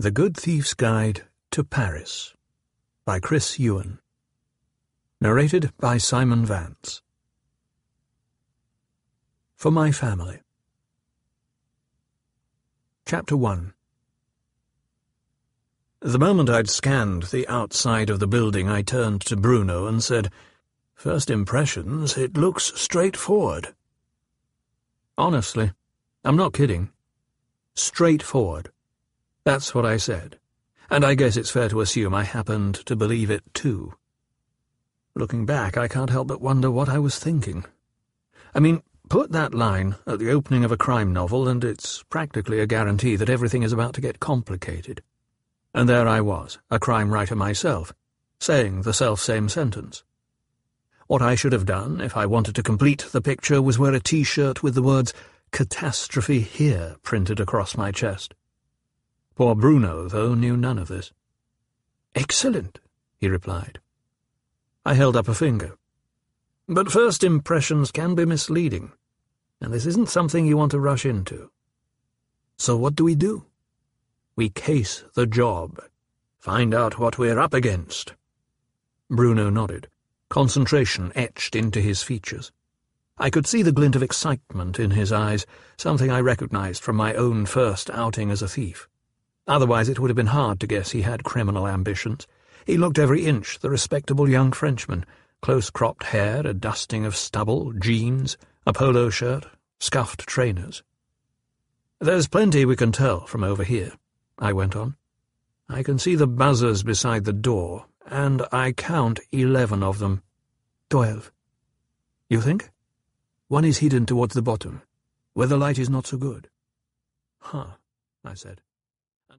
The Good Thief's Guide to Paris by Chris Ewan. Narrated by Simon Vance. For My Family. Chapter 1. The moment I'd scanned the outside of the building, I turned to Bruno and said, "First impressions, it looks straightforward." Honestly, I'm not kidding. Straightforward. That's what I said, and I guess it's fair to assume I happened to believe it too. Looking back, I can't help but wonder what I was thinking. I mean, put that line at the opening of a crime novel, and it's practically a guarantee that everything is about to get complicated. And there I was, a crime writer myself, saying the self-same sentence. What I should have done, if I wanted to complete the picture, was wear a T-shirt with the words "Catastrophe Here" printed across my chest. Poor Bruno, though, knew none of this. "Excellent," he replied. I held up a finger. "But first impressions can be misleading, and this isn't something you want to rush into. So what do? We case the job, find out what we're up against." Bruno nodded. Concentration etched into his features. I could see the glint of excitement in his eyes, something I recognized from my own first outing as a thief. Otherwise it would have been hard to guess he had criminal ambitions. He looked every inch the respectable young Frenchman, close-cropped hair, a dusting of stubble, jeans, a polo shirt, scuffed trainers. "There's plenty we can tell from over here," I went on. "I can see the buzzers beside the door, and I count 11 of them." 12. "You think? One is hidden towards the bottom, where the light is not so good." "Huh," I said.